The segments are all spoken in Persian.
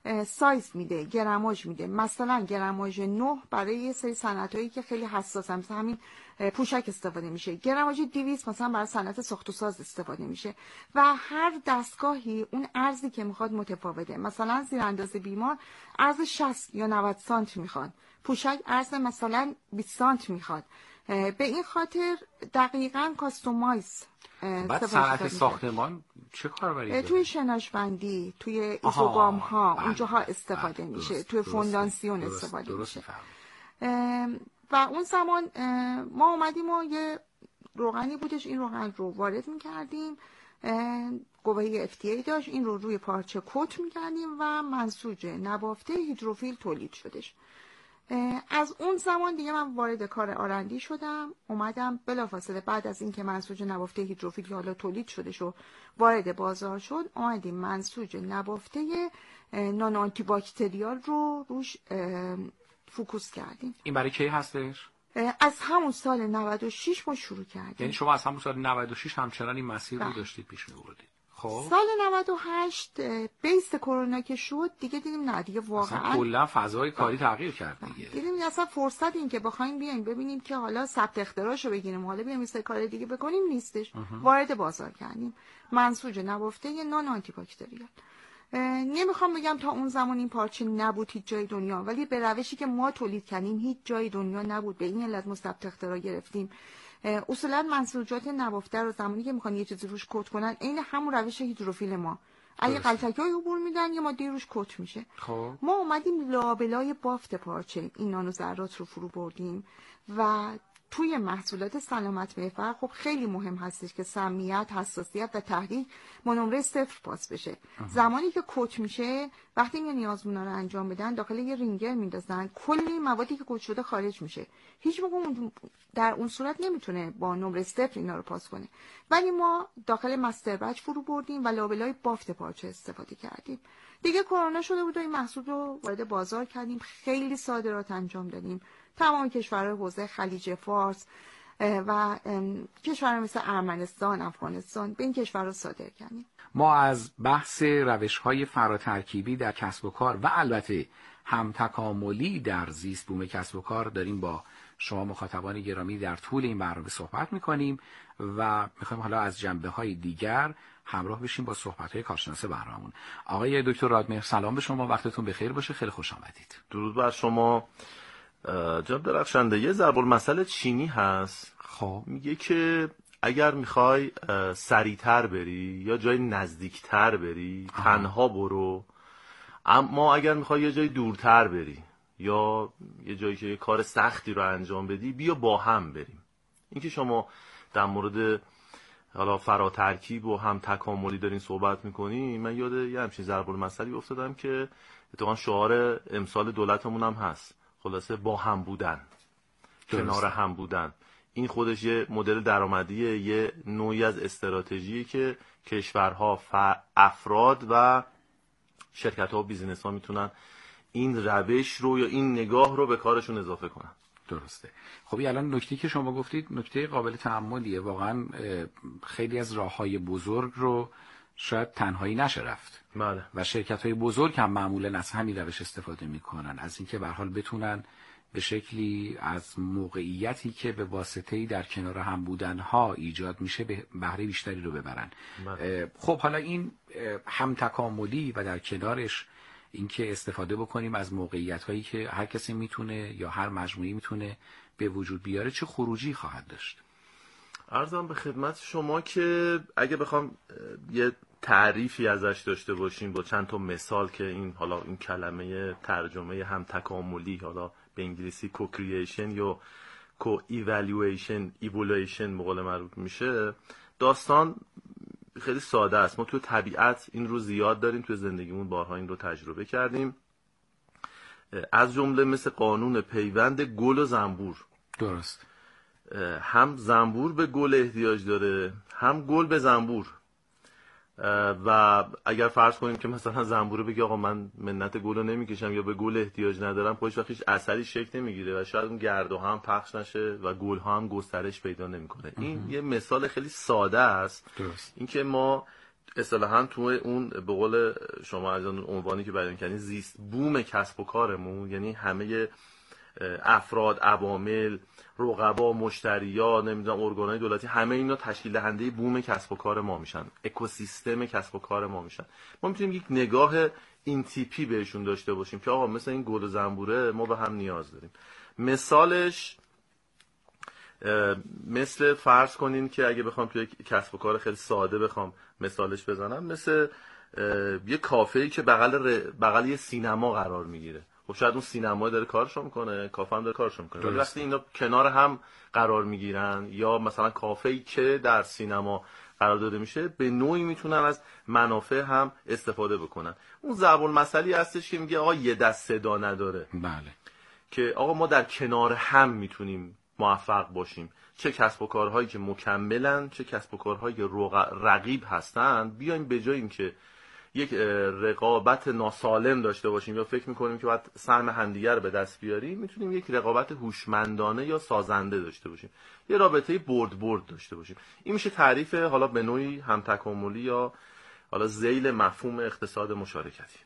سایز میده، گرماژ میده. مثلا گرماژ 9 برای یه سری صنعتایی که خیلی حساسن، مثلا همین پوشک استفاده میشه. گرماژ 200 مثلا برای صنعت ساخت و ساز استفاده میشه و هر دستگاهی اون ارزی که میخواد متفاوته. مثلا زیرانداز بیمار ارز 60 یا 90 سانت میخواد، پوشک ارز مثلا 20 سانت میخواد. به این خاطر دقیقاً کاستومایز. بعد صنعت ساختمان چه کاربری داره؟ توی شناشبندی، توی ایزوگام ها اونجاها استفاده میشه، توی فونداسیون استفاده میشه. و اون زمان ما اومدیم و یه روغنی بودش، این روغن رو وارد میکردیم، گواهی FDA داشت، این رو روی پارچه کت میکردیم و منسوج نبافته هیدروفیل تولید شدش. از اون زمان دیگه من وارد کار آرندی شدم، اومدم بلافاصله بعد از اینکه منسوج نبافته هیدروفیل که حالا تولید شده شو وارد بازار شد، اومدیم منسوج نبافته نان آنتی باکتریال رو روش فوکوس کردیم. این برای کی هستش؟ از همون سال 96 ما شروع کردیم. یعنی شما از همون سال 96 همچنان این مسیر رو داشتید پیش می‌بردید. خب سال 98 بیس کرونا که شد دیگه دیدیم نه دیگه واقعا کلا فضای کاری تغییر کرد دیگه. دیدیم اصلا فرصت این که بخوایم بیایم ببینیم که حالا ثبت اختراعشو بگیریم، حالا بیایم یه کار دیگه بکنیم نیستش. وارد بازار کردیم منسوج نبافته نان آنتی باکتریال. نمیخوام بگم تا اون زمان این پارچه نبود هیچ جای دنیا، ولی به روشی که ما تولید کردیم هیچ جای دنیا نبود. به این علت ما ثبت اختراع گرفتیم. اصولا منسوجات نبافته رو زمانی که میخوان یه چیزی روش کد کنن عین همون روش هیدروفیل ما، اگه غلطک‌های عبور میدن یه ماده روش کت میشه. ما اومدیم لابلای بافت پارچه این نانو ذرات رو فرو بردیم و توی محصولات سلامت محور خب خیلی مهم هستش که سمیت، حساسیت و تحریک با نمره 0 پاس بشه. زمانی که کت میشه، وقتی این نیازمونا رو انجام بدن داخل یه رینگر میندازن، کلی موادی که کت شده خارج میشه. هیچ موقع در اون صورت نمیتونه با نمره 0 اینا رو پاس کنه. ولی ما داخل مستر بچ فرو بردیم و لابلای بافت پارچه استفاده کردیم. دیگه کرونا شده بود و این محصول رو وارد بازار کردیم، خیلی صادرات انجام دادیم. تمام کشورهای حوزه خلیج فارس و کشورهای مثل ارمنستان، افغانستان به این کشورها صادر کردیم. ما از بحث روش‌های فراترکیبی در کسب و کار و البته هم تکاملی در زیست بوم کسب و کار داریم با شما مخاطبان گرامی در طول این برنامه صحبت می‌کنیم و می‌خوایم حالا از جنبه‌های دیگر همراه بشیم با صحبت‌های کارشناس برنامه‌مون. آقای دکتر رادمهر سلام به شما، وقتتون بخیر باشه، خیلی خوش آمدید. درود بر شما جناب درخشنده. یه ضرب المثل چینی هست، خب میگه که اگر میخوای سریعتر بری یا جای نزدیکتر بری تنها برو، اما اگر میخوای یه جای دورتر بری یا یه جایی که یه کار سختی رو انجام بدی بیا با هم بریم. این که شما در مورد حالا فراترکیب و هم تکاملی دارین صحبت میکنی، من یاد یه همچین ضرب المثلی افتادم که اتفاقا شعار امسال دولتمون هم هست، خلاصه با هم بودن، کنار هم بودن. این خودش یه مدل درآمدیه، یه نوعی از استراتژیه که کشورها، افراد و شرکت‌ها و بیزینس‌ها میتونن این روش رو یا این نگاه رو به کارشون اضافه کنن. درسته. خب الان نکته که شما گفتید نکته قابل تأملیه. واقعا خیلی از راه‌های بزرگ رو شاید تنهایی نشه رفت. بله. و شرکت‌های بزرگ هم معمولاً از همین روش استفاده می‌کنن، از اینکه به هر حال بتونن به شکلی از موقعیتی که به واسطه‌ای در کنار هم بودن‌ها ایجاد میشه به بهره بیشتری رو ببرن. خب حالا این هم تکاملی و در کنارش اینکه استفاده بکنیم از موقعیت‌هایی که هر کسی میتونه یا هر مجموعی میتونه به وجود بیاره، چه خروجی خواهد داشت؟ عرضم به خدمت شما که اگه بخوام یه تعریفی ازش داشته باشیم با چند تا مثال که این حالا این کلمه ترجمه هم تکاملی، حالا به انگلیسی کو-کرییشن یا کو-ایوالویشن به قول معروف میشه، داستان خیلی ساده است. ما تو طبیعت این رو زیاد داریم، تو زندگیمون بارها این رو تجربه کردیم، از جمله مثل قانون پیوند گل و زنبور. درست. هم زنبور به گل احتیاج داره، هم گل به زنبور. و اگر فرض کنیم که مثلا زنبوره بگه آقا من منت گل رو نمیکشم یا به گل احتیاج ندارم، خودش وقتی اثری شکل نمیگیره و شاید اون گرده هم پخش نشه و گل ها هم گسترش پیدا نمیکنه. این یه مثال خیلی ساده است. درست. اینکه ما اصطلاحاً تو اون به قول شما از اون عنوانی که بیان کردین زیست بوم کسب و کارمون، یعنی همه افراد، عوامل، رقبا، مشتریا، نمیدونم ارگانهای دولتی، همه اینا تشکیل دهنده بوم کسب و کار ما میشن، اکوسیستم کسب و کار ما میشن. ما میتونیم یک نگاه این تیپی بهشون داشته باشیم که آقا مثل این گل و زنبوره ما به هم نیاز داریم. مثالش مثل فرض کنین که اگه بخوام توی کسب و کار خیلی ساده بخوام مثالش بزنم، مثل یه کافه‌ای که بغل یه سینما قرار میگیره. خب شاید اون سینما داره کارشو میکنه، کافه هم داره کارشو میکنه، ولی وقتی اینا کنار هم قرار میگیرن، یا مثلا کافه‌ای که در سینما قرار داده میشه، به نوعی میتونن از منافع هم استفاده بکنن. اون ضرب المثلی هستش که میگه آقا یه دست صدا نداره. بله. که آقا ما در کنار هم میتونیم موفق باشیم، چه کسب و کارهایی که مکملن، چه کسب و کارهایی که رقیب هستن. بیایم به جای اینکه یک رقابت ناسالم داشته باشیم یا فکر میکنیم که باید سهم همدیگر به دست بیاریم، میتونیم یک رقابت هوشمندانه یا سازنده داشته باشیم، یه رابطه برد داشته باشیم. این میشه تعریف حالا به نوعی همتکاملی یا حالا ذیل مفهوم اقتصاد مشارکتی.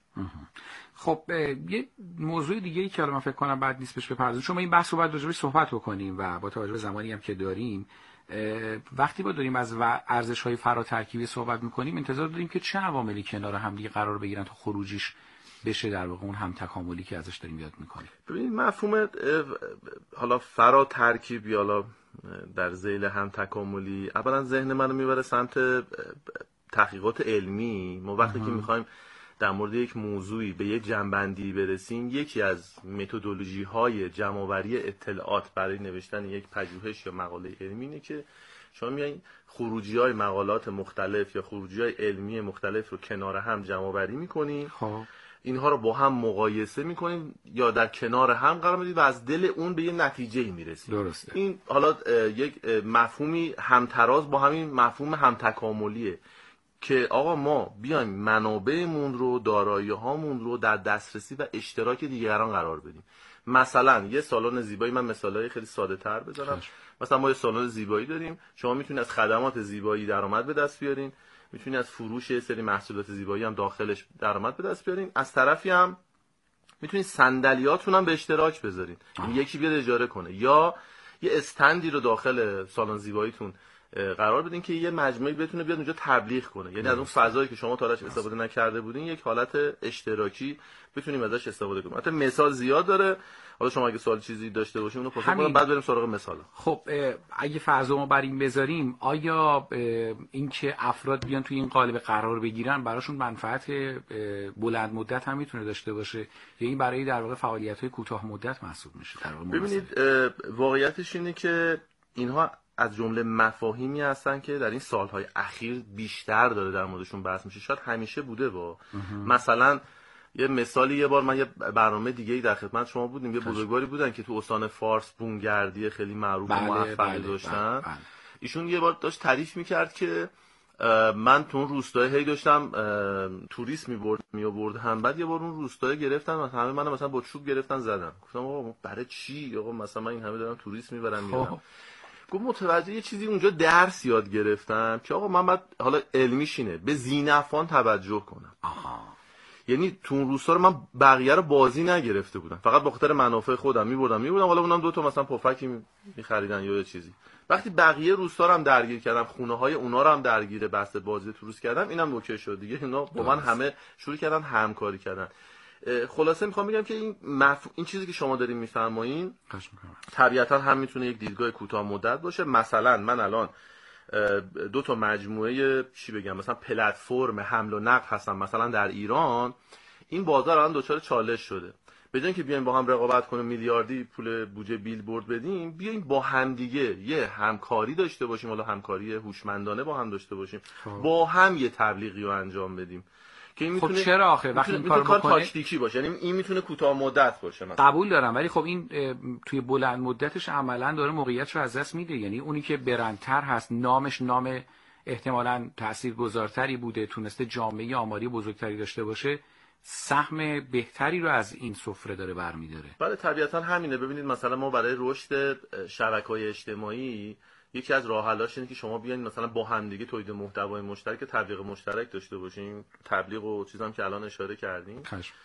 خب یه موضوع دیگه ای که حالا من فکر کنم بعد نیست بهش بپردازیم، چون ما این بحث رو باید راجعش صحبت بکنیم و با توجه به زمانی هم که داریم، وقتی با داریم از ارزش‌های فراترکیبی صحبت می‌کنیم، انتظار داریم که چه عواملی کنار هم دیگه قرار بگیرن تا خروجیش بشه در واقع اون هم تکاملی که ازش داریم یاد می‌کنیم. ببینید مفهوم حالا فراترکیب یا حالا در ذیل هم تکاملی اولا ذهن منو میبره سمت تحقیقات علمی. ما وقتی که می‌خوایم در مورد یک موضوعی به یک جنبندی برسیم، یکی از متدولوژی‌های جمع‌آوری اطلاعات برای نوشتن یک پژوهش یا مقاله علمی اینه که شما میایین خروجی‌های مقالات مختلف یا خروجی‌های علمی مختلف رو کنار هم جمع‌آوری می‌کنین. خب اینها رو با هم مقایسه می‌کنین یا در کنار هم قرار میدید و از دل اون به یه نتیجه‌ای میرسید. درسته. این حالا یک مفهومی همتراز با همین مفهوم همتکاملیه که آقا ما بیایم منابعمون رو، دارایی‌هامون رو در دسترسی و اشتراک دیگران قرار بدیم. مثلا یه سالن زیبایی، من مثالای خیلی ساده تر بزنم. مثلا ما یه سالن زیبایی داریم، شما میتونید از خدمات زیبایی درآمد به دست بیارین، میتونید از فروش یه سری محصولات زیبایی هم داخلش درآمد به دست بیارین، از طرفی هم میتونید صندلیاتون هم به اشتراک بذارین، یعنی یکی بیاد اجاره کنه، یا یه استندی رو داخل سالن زیباییتون قرار بدین که یه مجموعه بتونه بیاد اونجا تبلیغ کنه، یعنی از اون فضایی که شما تا الان استفاده نکرده بودین یک حالت اشتراکی بتونیم ازش استفاده کنیم. البته مثال زیاد داره، حالا شما اگه سوال چیزی داشته باشین اونو پاسخ بدم، بعد بریم سراغ مثال. خب اگه فرض ما بر این بذاریم، آیا اینکه افراد بیان توی این قالب قرار بگیرن براشون منفعت بلند مدت هم میتونه داشته باشه، یا این برای در واقع فعالیت‌های کوتاه مدت محسوب میشه در واقع؟ ببینید واقعیتش اینه که اینها از جمله مفاهیمی هستن که در این سالهای اخیر بیشتر داره در موردشون بحث میشه. شاید همیشه بوده مثلا یه مثالی، یه بار من یه برنامه دیگه‌ای در خدمت شما بودیم، یه بزرگواری بودن که تو استان فارس بومگردی خیلی معروف و موفقی داشتن. ایشون یه بار داشت تعریف میکرد که من تو اون روستای هی داشتم توریست می‌آوردم، بعد یه بار اون روستای گرفتن همه منو مثلا با چوب گرفتن زدن. گفتم آقا برای چی؟ آقا مثلا من این همه دارم توریست میبرم. گفت متوجه یه چیزی اونجا درس یاد گرفتم که آقا من باید حالا علمیش اینه به ذینفعان توجه کنم. یعنی تو اون روستا رو من بقیه رو بازی نگرفته بودم، فقط به خاطر منافع خودم میبردم، حالا اونم دو تا مثلا پفکی میخریدن یا یه چیزی. وقتی بقیه روستا رو هم درگیر کردم، خونه های اونا رو هم درگیر بحث بازی توریست کردم، اینم اوکی شد دیگه. اینا با من همه شروع کردن همکاری کردن. خلاصه میخوام بگم که این چیزی که شما دارین میفرمایین طبیعتا هم میتونه یک دیدگاه کوتاه مدت باشه. مثلا من الان دو تا مجموعه مثلا پلتفرم حمل و نقل هستم مثلا در ایران، این بازار الان دچار چالش شده. بدون اینکه بیایم با هم رقابت کنیم میلیاردی پول بودجه بیلبورد بدیم، بیایم با هم دیگه یه همکاری داشته باشیم، حالا همکاری هوشمندانه با هم داشته باشیم، با هم یه تبلیغی رو انجام بدیم که این میتونه چرا آخه وقتی این کار بکنه تاکتیکی باشه، یعنی این میتونه کوتاه مدت باشه مثلا. قبول دارم، ولی خب این توی بلند مدتش عملا داره موقعیتش رو از دست میده. یعنی اونی که برندتر هست، نامش نام احتمالاً تاثیرگذارتری بوده، تونسته جامعه آماری بزرگتری داشته باشه، سهم بهتری رو از این سفره داره برمی‌داره. بله طبیعتا همینه. ببینید مثلا ما برای رشد شبکه‌های اجتماعی یکی از راه حلاش اینه که شما بیاین مثلا با هم دیگه تولید محتوای مشترک، تبلیغ مشترک داشته باشیم. تبلیغ و چیزام که الان اشاره کردیم.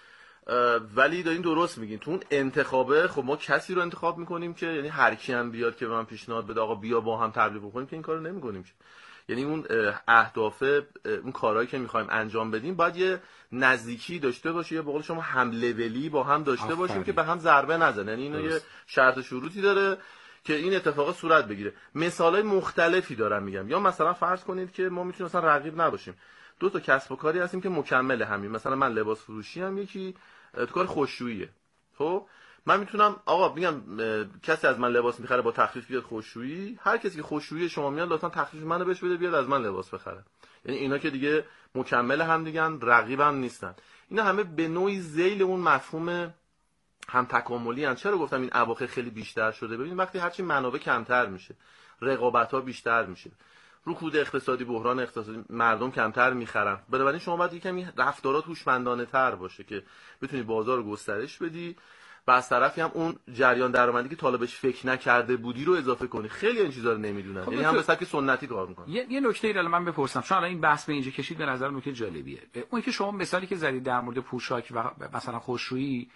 ولی دارین درست میگین، تو اون انتخابه خب ما کسی رو انتخاب میکنیم که یعنی هر کی هم بیاد که به من پیشنهاد بده آقا بیا با هم تبلیغ بکنیم، که این کارو نمیکنیم. یعنی اون اهداف، اون کارهایی که میخوایم انجام بدیم باید یه نزدیکی داشته باشه، یا به قول شما هم لولی با هم داشته باشیم که به هم ضربه نزنه. یعنی اینا یه شرط و شروطی داره که این اتفاق صورت بگیره. مثالای مختلفی دارم میگم. یا مثلا فرض کنید که ما میتونیم مثلا رقیب نباشیم، دو تا کسب و کاری هستیم که مکمل همین. مثلا من لباس فروشی ام، یکی تو کار خوشوییه. خب من میتونم آقا میگم کسی از من لباس میخره با تخفیف بیاد خوشویی، هر کسی که خوشویی شما میاد لطفا تخفیف منو بهش بده بیاد از من لباس بخره. یعنی اینا که دیگه مکمل هم دیگن، رقیب هم نیستن. اینا همه به نوعی ذیل اون مفهوم هم تکاملی ان. چرا گفتم این اواخر خیلی بیشتر شده؟ ببین وقتی هرچی منابع کمتر میشه، رقابت‌ها بیشتر میشه، رکود اقتصادی، بحران اقتصادی، مردم کمتر میخرن، بنابراین شما باید یکمی رفتارات هوشمندانه تر باشه که بتونی بازار رو گسترش بدی و از طرفی هم اون جریان درآمدی که طالبش فکر نکرده بودی رو اضافه کنی. خیلی این چیزا رو نمیدونن. یعنی هم به سبک سنتی کار میکنن. یه نکته ای رو من بپرسم، چون الان این بحث به اینجا کشید، به نظر نکته جالبیه. اون که شما مثالی که زدید در مورد پوشاک و مثلا خوشرویی،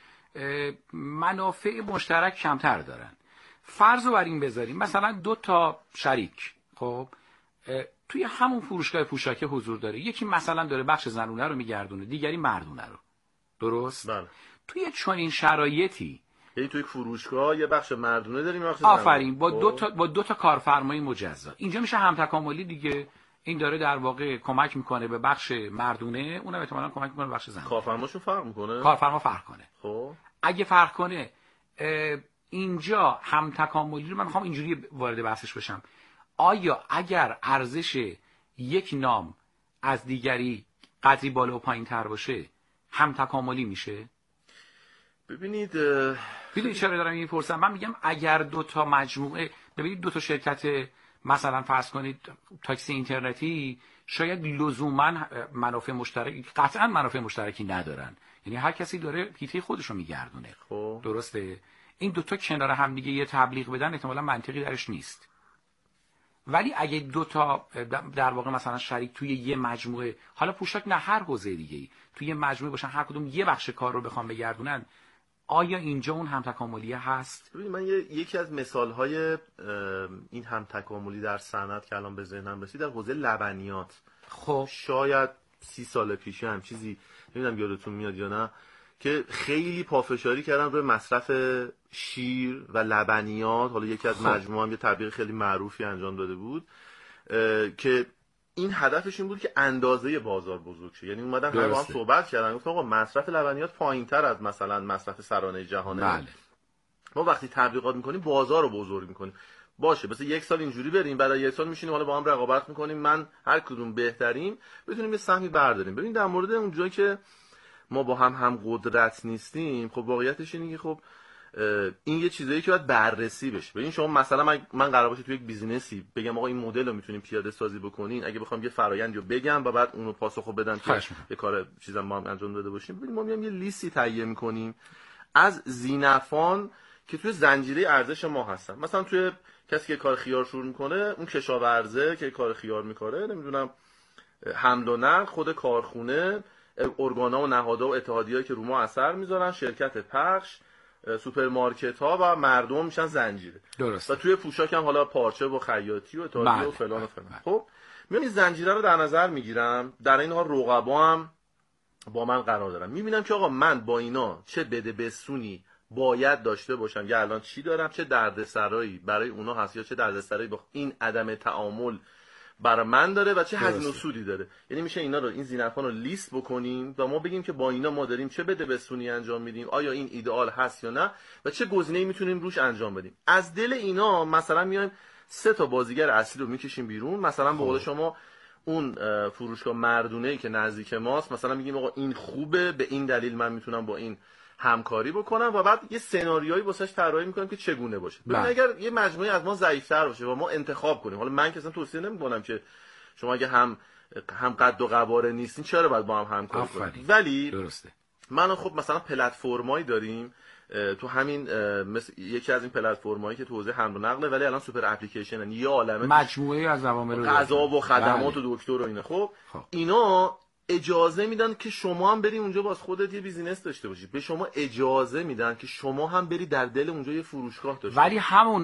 منافع مشترک کمتر دارن. فرض رو بر این بذاریم مثلا دو تا شریک خب توی همون فروشگاه پوشاک حضور داره، یکی مثلا داره بخش زنونه رو میگردونه، دیگری مردونه رو. درست؟ بله. توی چنین شرایطی یعنی توی فروشگاه یه بخش مردونه داریم، بخش آفرین با دو تا کارفرمای مجزا، اینجا میشه هم تکاملی دیگه. این داره در واقع کمک میکنه به بخش مردونه، اونم احتمالاً کمک میکنه به بخش زنونه. کارفرماشون فرق میکنه. کارفرما فرق کنه. خب اگه فرق کنه اینجا هم تکاملی رو من میخوام اینجوری وارد بحثش بشم. آیا اگر ارزش یک نام از دیگری قدری بالا و پایین تر باشه هم تکاملی میشه؟ ببینید چرا دارم این پرسم؟ من میگم اگر دو تا مجموعه، ببینید دو تا شرکت مثلا فرض کنید تاکسی اینترنتی شاید لزوما منافع مشترکی، قطعا منافع مشترکی ندارن، یعنی هر کسی داره حیطه خودش رو میگردونه. خب درسته؟ این دوتا کنار هم دیگه یه تبلیغ بدن احتمالاً منطقی درش نیست. ولی اگه دوتا در واقع مثلا شریک توی یه مجموعه، حالا پوشاک نه هر حوزه دیگه، توی یه مجموعه باشن، هر کدوم یه بخش کار رو بخوام بگردونن، آیا اینجا اون هم تکاملیه هست؟ ببینید من یکی از مثال‌های این هم تکاملی در صنعت که الان به ذهنم رسید در حوزه لبنیات. خب شاید 30 سال پیش هم چیزی نمیدونم یادتون میاد یا نه که خیلی پافشاری کردن روی مصرف شیر و لبنیات. حالا یکی از مجموعه هم یه تبلیغ خیلی معروفی انجام داده بود که این هدفش این بود که اندازه بازار بزرگ شه. یعنی اومدن همه با هم صحبت کردن، گفتن آقا مصرف لبنیات پایین‌تر از مثلا مصرف سرانه جهانه. بله. ما وقتی تبلیغات میکنیم بازار رو بزرگ میکنیم. باشه مثلا یک سال اینجوری بریم، بعد یک سال میشینیم حالا با هم رقابت میکنیم، من هر کدوم بهتریم بتونیم یه سهمی برداریم. ببین در مورد اون جایی که ما با هم قدرت نیستیم، خب واقعیتش اینه که خب این یه چیزایی که باید بررسی بشه. ببین شما مثلا من قرار باشه تو یک بیزینسی بگم آقا این مدل رو میتونیم پیاده سازی بکنین، اگه بخوام یه فرآیند رو بگم و بعد اونو پاسخو بدم که یه کار چیزا ما هم انجام داده باشیم، ببین ما میام یه لیستی تهیه میکنیم از ذینفعان که توی زنجیره ارزش ما هستن. مثلا توی کسی که کار خیار شروع میکنه، اون کشاورزه که کار خیار میکنه، نمیدونم حمل و نقل، خود کارخونه، ارگانا و نهادها و اتحادیه‌ای که رو ما اثر میذارن، شرکت پخش، سوپرمارکت ها و مردم میشن زنجیره. درست. و توی پوشاک هم حالا پارچه و خیاطی و اتحادیه و فلان و فلان. خب میام این زنجیره رو در نظر میگیرم، در این حال رقبا هم با من قرار دارم، میبینم که آقا من با اینا چه بده بسونی باید داشته باشم یا الان چی دارم، چه دردسرایی برای اونا هست یا چه دردسرایی با این عدم تعامل برای من داره و چه هزینه و سودی داره. یعنی میشه اینا رو، این ذینفعان رو لیست بکنیم و ما بگیم که با اینا ما داریم چه بده بسونی انجام میدیم، آیا این ایدئال هست یا نه و چه گزینه‌ای میتونیم روش انجام بدیم. از دل اینا مثلا میایم 3 تا بازیگر اصلی رو میکشیم بیرون. مثلا به قول شما اون فروشگاه مردونه‌ای که نزدیک ماست، مثلا میگیم آقا این خوبه، به این دلیل من میتونم با این همکاری بکنم و بعد یه سناریویی واسش طراحی میکنم که چگونه باشه. ببین اگر یه مجموعه از ما ضعیف‌تر باشه و ما انتخاب کنیم، حالا من که اصلا توصیه نمیکنم که شما اگه هم قد و قواره نیستین چرا باید با هم همکاری کنید، ولی درسته من خب مثلا پلتفرمایی داریم تو همین مثل یکی از این پلتفرمایی که تو حوزه حمل و نقله، ولی الان سوپر اپلیکیشن، یه عالمه مجموعه از عوامل غذا و خدمات و دکتر و اینا. خب اینا اجازه میدن که شما هم بری اونجا باز خودت یه بیزینس داشته باشی. به شما اجازه میدن که شما هم بری در دل اونجا یه فروشگاه داشته ولی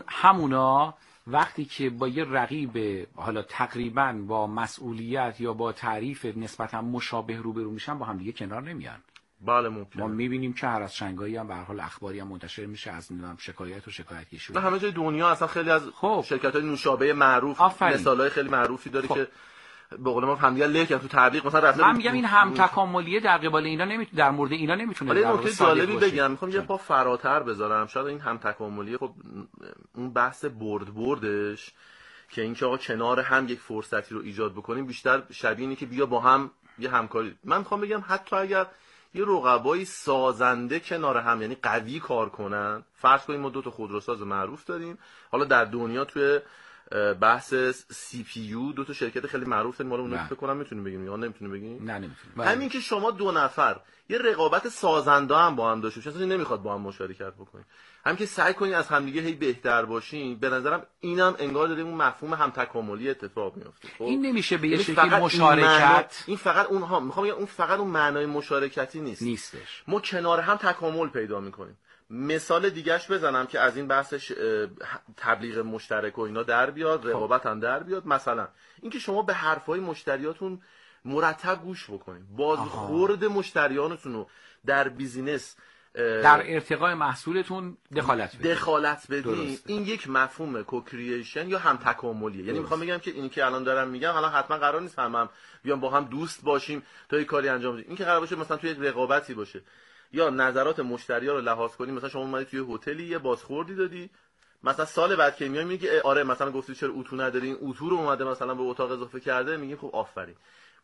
همونا وقتی که با یه رقیب حالا تقریبا با مسئولیت یا با تعریف نسبتا مشابه روبرو میشن، با هم دیگه کنار نمیان. بله ممکنه. ما میبینیم که هر از شنگایی هم به هر حال اخباری هم منتشر میشه از شکایت و شکایتگی. نه همه جای دنیا اصلا خیلی از شرکت‌های نوشابه معروف مثالای خیلی معروفی داره که به قول ما همدیگه لکن تو تبلیغ مثلا رفتن. من میگم این هم تکاملیه در قبال اینا نمیتونه، در مورد اینا نمیتونه. ولی نکته جالبی بگم، میخوام یه پا فراتر بذارم. شاید این هم تکاملیه خب اون بحث بردش که اینکه آقا کنار هم یک فرصتی رو ایجاد بکنیم بیشتر شبیه اینه که بیا با هم یه همکاری. من میخوام بگم حتی اگر یه رقبای سازنده کنار هم، یعنی قوی کار کنن، فرض کنیم ما 2 تا خودروساز معروف داریم، حالا در دنیا توی بحث سی پی یو 2 تا شرکت خیلی معروف داریم، ما رو فکر کنم میتونیم بگیم یا نمیتونیم بگیم؟ نه نمیتونیم. همین که شما 2 نفر یه رقابت سازنده هم با هم داشته باشین، اصلا نمیخواد با هم مشارکت بکنین، همین که سعی کنین از همدیگه هی بهتر باشین، به نظرم اینم انگار داره اون مفهوم هم تکاملی اتفاق میفته. خب این نمیشه به یه شکلی مشارکت. این فقط اونها میخوام بگم اون فقط اون معنای مشارکتی نیستش. ما کنار هم تکامل پیدا میکنیم. مثال دیگهش بزنم که از این بحث تبلیغ مشترک و اینا در بیاد، رقابت هم در بیاد. مثلا اینکه شما به حرفای مشتریاتون مرتب گوش بکنید، بازخورد مشتریانتون رو در بیزینس در ارتقای محصولتون دخالت بدین. این یک مفهوم کوکرییشن یا هم تکاملیه. یعنی میخوام بگم که اینی که الان دارم میگم حالا حتما قرار نیست هم بیام با هم دوست باشیم تا یک کاری انجام بدیم. این که قرار باشه مثلا توی یک رقابتی باشه یا نظرات مشتری‌ها رو لحاظ کنیم. مثلا شما اومدی توی هتلی یه بازخوردی دادی، مثلا سال بعد که میای میگی آره مثلا گفتی چرا اتو نداری، این اتو رو اومده مثلا به اتاق اضافه کرده، میگیم خب آفرین.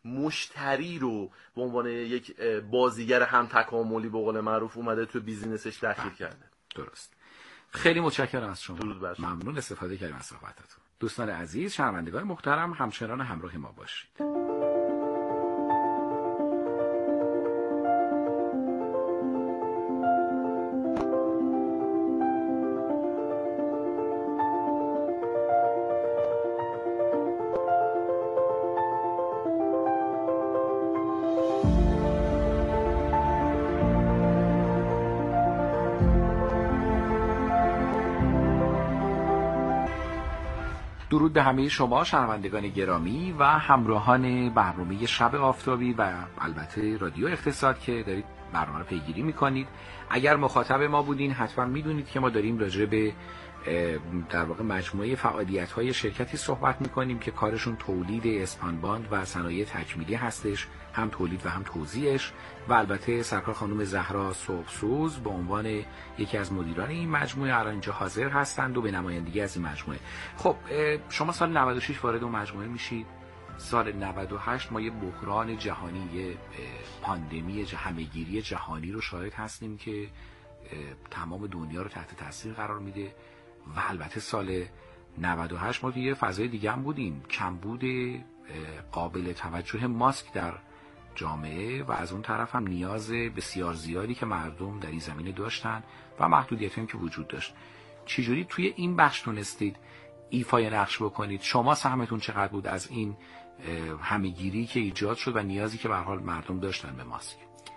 مشتری رو به عنوان یک بازیگر هم تکاملی به قول معروف اومده تو بیزینسش دخیل کرده. درست. خیلی متشکرم از شما. ممنون استفاده کردیم از صحبتتون. دوستان عزیز، شنوندگان محترم، همچنان همراه ما باشید. درود به همه شما شنوندگان گرامی و همراهان برنامه شب آفتابی و البته رادیو اقتصاد که دارید برنامه رو پیگیری میکنید. اگر مخاطب ما بودین حتما میدونید که ما داریم راجع به در واقع مجموعه فعالیت‌های شرکتی صحبت میکنیم که کارشون تولید اسپانباند و صنایع تکمیلی هستش، هم تولید و هم توزیعش، و البته سرکار خانم زهرا صبحسوز به عنوان یکی از مدیران این مجموعه الان اینجا حاضر هستند و به نمایندگی از این مجموعه. خب شما سال 96 وارد اون مجموعه میشید. سال 98 ما یه بحران جهانی، یه پاندمی همه‌گیری جهانی رو شاهد هستیم که تمام دنیا رو تحت تاثیر قرار میده. و البته سال 98 ما توی یه فضای دیگه هم بودیم، کمبود قابل توجه ماسک در جامعه و از اون طرف هم نیاز بسیار زیادی که مردم در این زمینه داشتن و محدودیتی هم که وجود داشت. چجوری توی این بخش تونستید ایفای نقش بکنید؟ شما سهمتون چقدر بود از این همه‌گیری که ایجاد شد و نیازی که به هر حال مردم داشتن به ماسک؟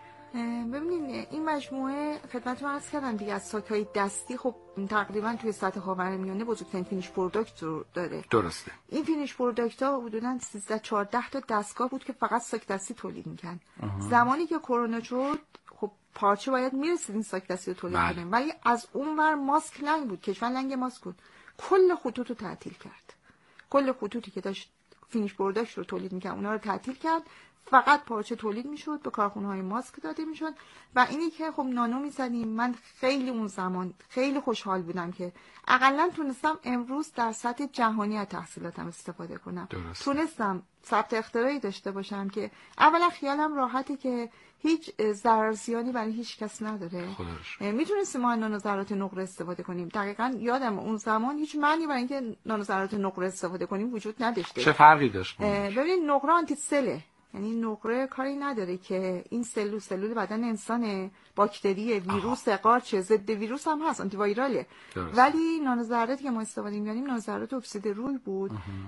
ببینید این مجموعه خدمتتون عرض کردم دیگه، از ساک‌های دستی خب تقریبا توی سطح خاورمیانه بزرگترین فینیش پروداکت رو داره. درسته. این فینیش پروداکت‌ها حدوداً 13-14 تا دستگاه بود که فقط ساک دستی تولید می‌کردن. زمانی که کرونا شد خب پارچه باید میرسید این ساک دستی رو تولید کنه، ولی از اون ور ماسک لنگ بود، کشور لنگ ماسک بود. کل خطوط رو تعطیل کرد. کل خطوطی که داشت فینیش پروداکت رو تولید می‌کرد اونا رو تعطیل کرد. فقط پارچه تولید میشد، به کارخونه‌های ماسک داده میشد و اینی که خب نانو میزنیم. من خیلی اون زمان خیلی خوشحال بودم که اقلا تونستم امروز در سطح جهانی از تحصیلاتم استفاده کنم. تونستم ثبت اختراعی داشته باشم که اولا خیالم راحته که هیچ ضرر زیانی برای هیچ کس نداره. میتونستیم ما نانو ذرات نقره استفاده کنیم. دقیقاً یادم اون زمان هیچ معنی برای اینکه نانو ذرات نقره استفاده کنیم وجود نداشته. چه فرقی داشت؟ ببینید نقره آنتی سله، یعنی نقره کاری نداره که این سلول بدن انسانه، باکتری، ویروس، قارچ، ضد ویروس هم هست، آنتی وایراله. ولی نانوذراتی که ما استفاده می‌کنیم نانوذرات اکسید روی بود.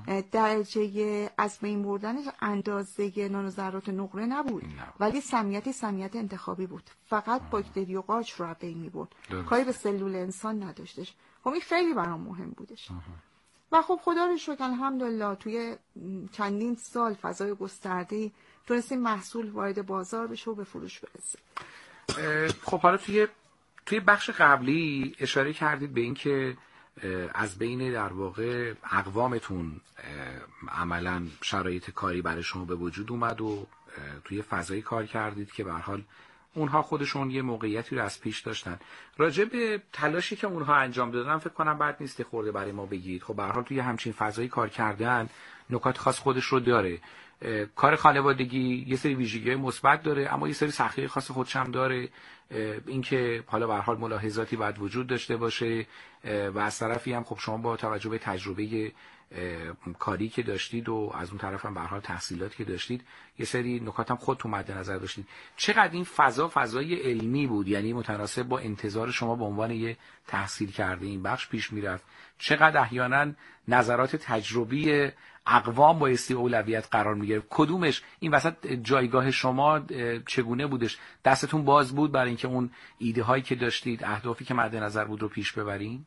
درجه از بین بردنش اندازه نانوذرات نقره نبود، ولی سمیت انتخابی بود. فقط باکتری و قارچ رو از بین می‌برد، کاری به سلول انسان نداشتش. خب این خیلی برام مهم بودش. و خب خدا رو شکر الحمدلله توی چندین سال فضای گسترده‌ای تونستیم محصول وارد بازار بشه و به فروش برسه. خب حالا توی بخش قبلی اشاره کردید به این که از بین در واقع اقوامتون عملاً شرایط کاری برای شما به وجود اومد و توی فضایی کار کردید که به هر حال اونها خودشون یه موقعیتی رو از پیش داشتن. راجع به تلاشی که اونها انجام دادن فکر کنم بد نیست خورده برای ما بگید. خب به هر حال توی همچین فضایی کار کردن نکات خاص خودش رو داره. کار خانوادگی یه سری ویژگی‌های مثبت داره، اما یه سری سختی‌های خاص خودش هم داره. اینکه حالا به هر حال ملاحظاتی باید وجود داشته باشه و از طرفی هم خب شما با توجه به تجربه کاری که داشتید و از اون طرف هم به هر حال تحصیلاتی که داشتید یه سری نکات هم خودتون مد نظر داشتید. چقدر این فضای علمی بود، یعنی متناسب با انتظار شما به عنوان یه تحصیل کرده این بخش پیش میرفت؟ چقدر احیانا نظرات تجربی اقوام بایستی اولویت قرار میگرفت؟ کدومش این وسط جایگاه شما چگونه بودش؟ دستتون باز بود برای اینکه اون ایده هایی که داشتید، اهدافی که مد نظر بود رو پیش ببرین؟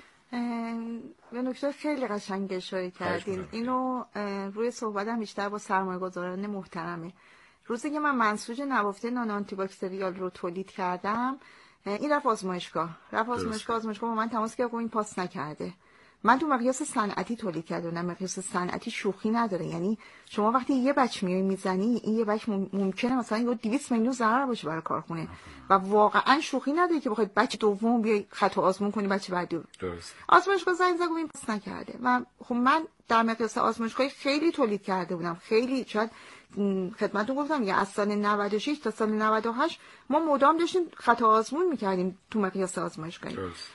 به نکته خیلی قشنگ اشاره کردین. اینو روی صحبتم بیشتر با سرمایه‌گذاران محترمه. روزی که من منسوج نبافته نان آنتی باکتریال رو تولید کردم، این رفت آزمایشگاه با من تماس گرفت و این پاس نکرده. من تو مقیاس صنعتی تولید کردم. مقیاس صنعتی شوخی نداره. یعنی شما وقتی یه بچ میزنی، این یه بچ ممکنه مثلا یه 200 میلیون ضرر باشه برای کارخونه و واقعا شوخی نداره که بخواید بچ دوم بیای خطا آزمون کنی بچ بعدی. درست. آزمایشگاه زنگ زد و این پاس نکرده. و خب من در مقیاس آزمایشگاهی خیلی تولید کرده بودم. خیلی شاید خدمتتون گفتم یا از سال 96 تا سال 98 ما مدام داشتیم خطا آزمون می‌کردیم تو مقیاس آزمایشگاهی. درست.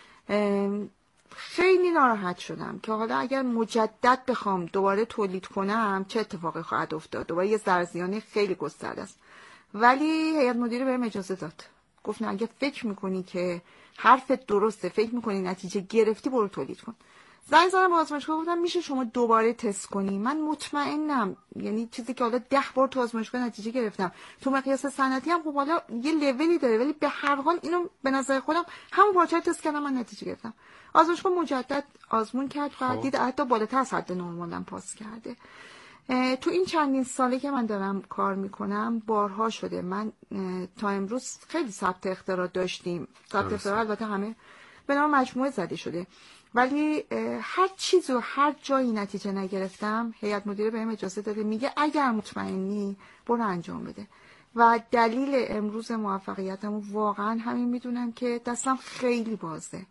خیلی ناراحت شدم که حالا اگر مجدد بخوام دوباره تولید کنم چه اتفاقی خواهد افتاد. دوباره یه ضررزیانی خیلی گسترده است. ولی هیئت مدیره بهم اجازه داد. گفت نه، اگه فکر میکنی که حرفت درسته، فکر میکنی نتیجه گرفتی، برو تولید کن. زنگ زدم به آزمایشگاه گفتم میشه شما دوباره تست کنی؟ من مطمئنم، یعنی چیزی که حالا 10 بار تو آزمایشگاه نتیجه گرفتم، تو مقیاس صنعتی هم خب حالا یه لولی داره، ولی به هر حال اینو به نظر خودم همون پارچه تست کردم، من نتیجه گرفتم. آزمایشگاه مجدد آزمون کرد و دید حتی بالاتر از حد نرمالم پاس کرده. تو این چندین ساله که من دارم کار میکنم بارها شده من تا امروز خیلی ثبت اختراع داشتیم. ثبت اختراع البته همه به نام مجموعه زده شده، ولی هر چیز و هر جایی نتیجه نگرفتم هیئت مدیره بهم اجازه داده، میگه اگر مطمئنی برو انجام بده. و دلیل امروز موفقیتم واقعا همین میدونم که دستم خیلی بازه.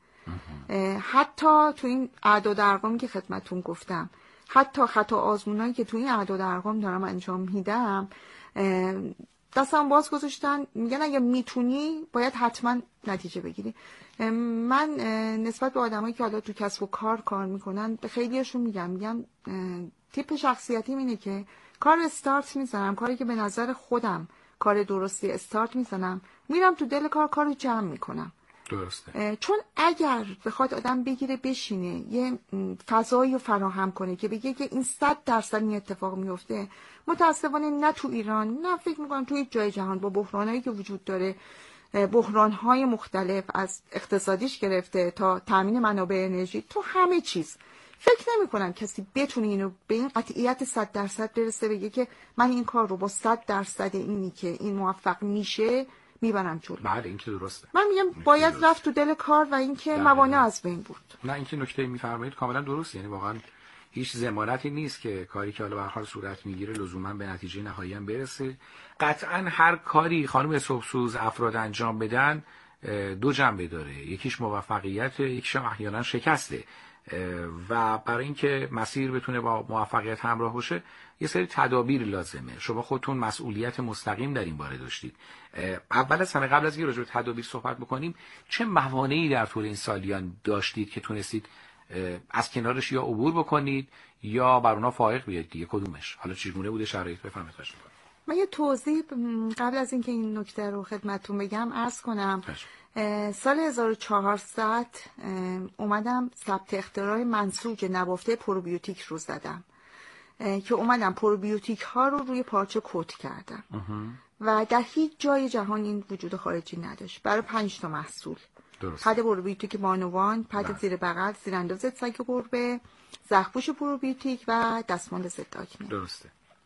حتی تو این اعداد ارقامی که خدمتتون گفتم، حتی خطا آزمونایی که تو این اعداد ارقام دارم انجام میدم، دستم باز گذاشتن، میگن اگه میتونی باید حتما نتیجه بگیری. من نسبت به آدمایی که حالا تو کسب و کار میکنن به خیلیشون میگم تیپ شخصیتیم اینه که کار استارت میزنم، کاری که به نظر خودم کار درستی استارت میزنم، میرم تو دل کارو جمع میکنم. درسته. چون اگر بخواد آدم بگیره بشینه یه فضایی رو فراهم کنه که بگه که این 100% این اتفاق میفته، متاسفانه نه تو ایران، نه فکر میکنم توی جای جهان با بحرانایی که وجود داره، بحرانهای مختلف از اقتصادیش گرفته تا تامین منابع انرژی، تو همه چیز فکر نمی کنم کسی بتونه اینو به این قطعیت 100% برسه بگه که من این کار رو با 100% اینی که این موفق میشه میبرم جلو. بله این که درسته. من میگم باید رفت تو دل کار و اینکه موانع از بین بود. نه اینکه نکته میفرمایید کاملا درسته، یعنی واقعا هیچ ضمانتی نیست که کاری که حالا به هر حال صورت میگیره لزوما به نتیجه نهایی هم برسه. قطعا هر کاری خانم صبحسوز افراد انجام بدن دو جنبه داره، یکیش موفقیت، یکیش احیانا شکسته. و برای اینکه مسیر بتونه با موفقیت همراه باشه یه سری تدابیر لازمه. شما خودتون مسئولیت مستقیم در این باره داشتید. اول از همه قبل از اینکه راجع به تدابیر صحبت بکنیم، چه موانعی در طول این سالیان داشتید که تونستید از کنارش یا عبور بکنید یا بر اونها فائق بیاید دیگه؟ کدومش؟ حالا چگونه بوده شرایط؟ بفرمایید. من یه توضیح قبل از اینکه این نکته رو خدمتتون بگم عرض کنم. سال 1400 اومدم ثبت اختراع منسوج نبافته پروبیوتیک رو زدم که اومدم پروبیوتیک ها رو روی پارچه کد کردم و در هیچ جای جهان این وجود خارجی نداشت برای 5 تا محصول. درست. پد پروبیوتیک بانوان، پد زیر بغل، زیرانداز سگ گربه، زخپوش پروبیوتیک و دستمال ضد آکنه. درسته.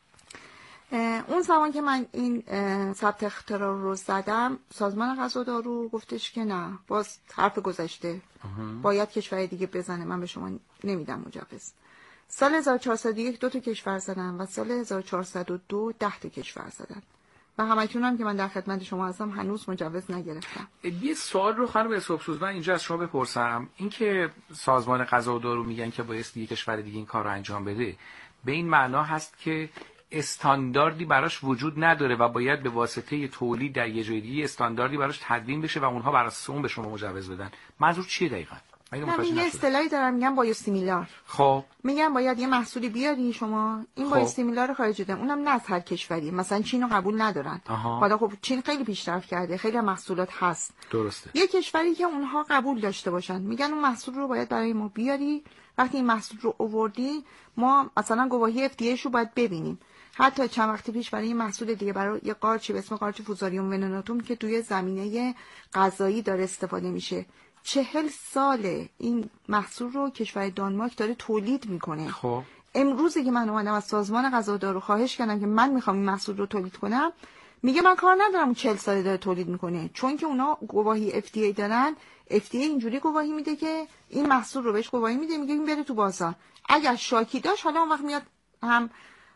اون زمان که من این ثبت اختراع رو زدم، سازمان غذا و دارو گفتش که نه، باز حرف گذشته، باید کشور دیگه بزنه، من به شما نمیدم مجوز. سال 1401 2 تا کشور زدن و سال 1402 10 تا کشور زدن و همکنون که من در خدمت شما هستم هنوز مجوز نگرفتم. یه سوال رو خانم اسحاق‌سوز من اینجا از شما بپرسم، این که سازمان غذا و دارو میگن که بایستی یک کشور دیگه این کار رو انجام بده، به این معنا هست که استانداردی براش وجود نداره و باید به واسطه تولید در یه جای دیگه استانداردی براش تدوین بشه و اونها بر اساس اون به شما مجوز بدن؟ منظور چیه دقیقاً؟ من یه اصطلاحی دارم میگم بایوسیمیلار. خب میگم باید یه محصولی بیاری شما، این بایوسیمیلار خارجی ده، اونم نه از هر کشوری، مثلا چین رو قبول ندارن. حالا خب چین خیلی پیشرفت کرده، خیلی محصولات هست. درسته. یه کشوری که اونها قبول داشته باشن میگن اون محصول رو باید برای ما بیاری، وقتی این محصول رو آوردی ما مثلا گواهی FDA رو باید ببینیم. حتی چند وقت پیش برای این محصول دیگه، برای یه قارچی به اسم قارچ فوزاریوم ونناتوم که توی زمینه غذایی داره استفاده میشه، 40 ساله این محصول رو کشور دانمارک داره تولید میکنه. خب امروزی که من اومدم از سازمان غذا و دارو خواهش کردم که من میخوام این محصول رو تولید کنم، میگه من کار ندارم 40 ساله داره تولید میکنه، چون که اونا گواهی FDA دارن. FDA اینجوری گواهی میده که این محصول رو بهش گواهی میده، میگه این بره تو بازار، اگر شاکی داشت حالا اون وقت میاد هم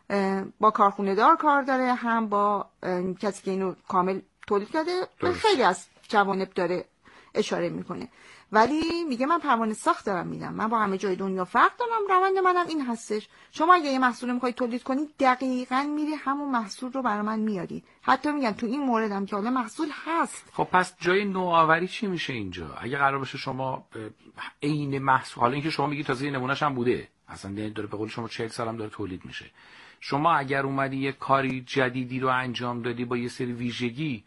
با کارخونه دار کار داره، هم با کسی که اینو کامل تولید کرده، خیلی از جوانب داره اشاره میکنه. ولی میگه من پروانه ساخت دارم میدم، من با همه جای دنیا فرق دارم، روند منم این هستش. شما اگه یه محصول میخوای تولید کنی دقیقاً میری همون محصول رو برای من میاری. حتی میگم تو این موردم که حالا محصول هست. خب پس جای نوآوری چی میشه اینجا؟ اگه قرار باشه شما عین محصول، حالا اینکه شما میگی تازه نمونهش هم بوده، اصلا داره به قول شما 40 سالم داره تولید میشه، شما اگر اومدی یه کاری جدیدی رو انجام دادی با یه سری ویژگی،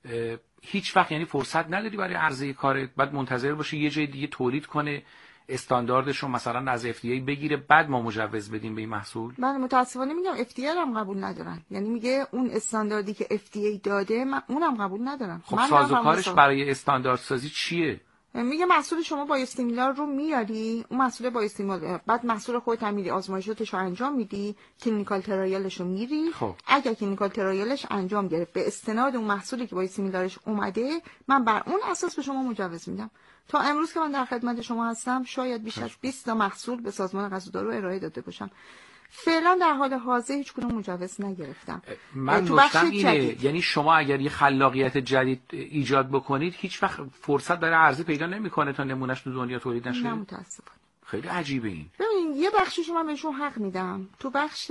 هیچ وقت یعنی فرصت نداری برای عرضه کارت، بعد منتظر باشی یه جای دیگه تولید کنه، استانداردش رو مثلا از FDA بگیره، بعد ما مجوز بدیم به این محصول؟ من متاسفانه میگم FDA هم قبول ندارن، یعنی میگه اون استانداردی که FDA داده من اونم قبول ندارم. خب سازوکارش برای استانداردسازی چیه؟ میگه محصول شما بایوستیمولار رو میاری، اون محصول بایوستیمولار، بعد محصول خودت هم میری آزمایشاتش رو انجام میدی، کلینیکال ترایلش رو میری. خب اگر کلینیکال ترایلش انجام گرفت به استناد اون محصولی که بایوستیمولارش اومده، من بر اون اساس به شما مجوز میدم. تا امروز که من در خدمت شما هستم شاید بیش از 20 تا محصول به سازمان غذا و دارو ارائه داده باشم. فعلا در حال حاضر هیچ کدوم مجوز نگرفتم. من نکتم اینه، یعنی شما اگر یه خلاقیت جدید ایجاد بکنید هیچ وقت فرصت برای عرضه پیدا نمیکنه تا نمونهش تو دنیا تولید نشه؟ نه متاسفانه. خیلی عجیبه این. ببین یه بخشش من بهشون حق میدم، تو بخش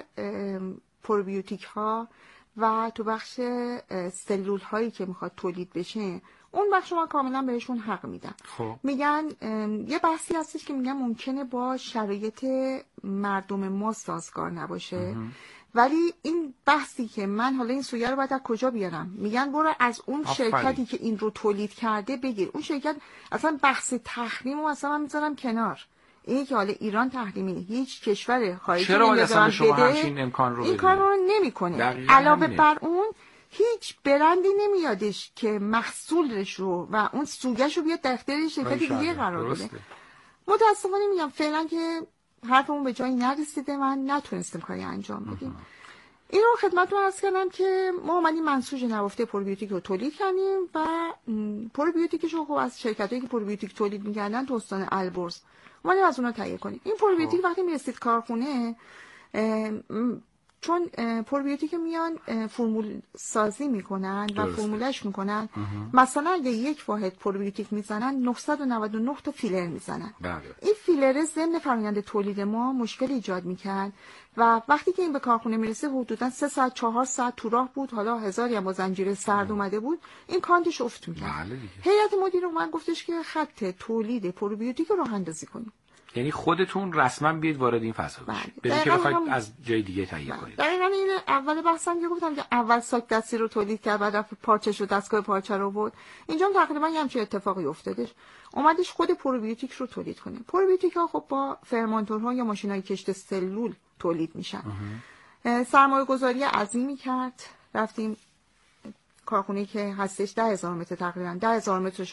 پروبیوتیک ها و تو بخش سلول هایی که میخواد تولید بشه، اون بخش من کاملا بهشون حق میدم. خب. میگن یه بحثی هستش که میگن ممکنه با شرایط مردم ما سازگار نباشه، ولی این بحثی که من حالا این سویه رو باید از کجا بیارم، میگن برو از اون شرکتی که این رو تولید کرده بگیر. اون شرکت اصلا بحث تحریم رو اصلا من میذارم کنار، اینی که حالا ایران تحریمی، هیچ کشور خارجی چرا باید اصلا شما همچین امکان رو این کار رو نمیکنه. علاوه بر اون هیچ برندی نمیادش که محصولش رو و اون سوگش رو بیاد در اختیار شرکت دیگه قرار بده. متاسفانه میگم فعلا که حرفمون به جایی نرسیده، من نتونستم کاری انجام بدیم. این رو خدمتتون عرض کردم که ما اومدیم منسوج نبافته پروبیوتیک رو تولید کردیم و پروبیوتیکش رو خب از شرکتایی که پروبیوتیک تولید می‌کردن تو استان البرز اومدیم از اونها تهیه کنیم. این پروبیوتیک وقتی میرسید کارخونه، چون پروبیوتیک میان فرمول سازی میکنن و فرمولش میکنن، مثلا اگه یک واحد پروبیوتیک میزنن 999 تا فیلر میزنن. این فیلر ضمن فرآیند تولید ما مشکل ایجاد میکرد و وقتی که این به کارخونه میرسه حدودا 3 ساعت 4 ساعت تو راه بود، حالا هزاری هم با زنجیره سرد اومده بود، این کانتش افت میکرد. هیئت مدیره اومد گفتش که خط تولید پروبیوتیک رو راه اندازی کنیم. یعنی خودتون رسما بیاید وارد این فضا بشید، بدون که بخواید از جای دیگه تهیه کنید. دقیقاً این اول بحثم که گفتم که اول ساک دستی رو تولید کرد، بعد رفت پارچه‌شو دستگاه پارچه رو بود. اینجا هم تقریبا همین اتفاقی افتادش. اومدش خود پروبیوتیک رو تولید کنه. پروبیوتیک ها خب با فرمانتورها یا ماشینای کشت سلول تولید میشن. سرمایه‌گذاری عظیمی کرد. رفتیم کارخونه‌ای که هستش 10,000 متر، تقریبا 10,000 مترش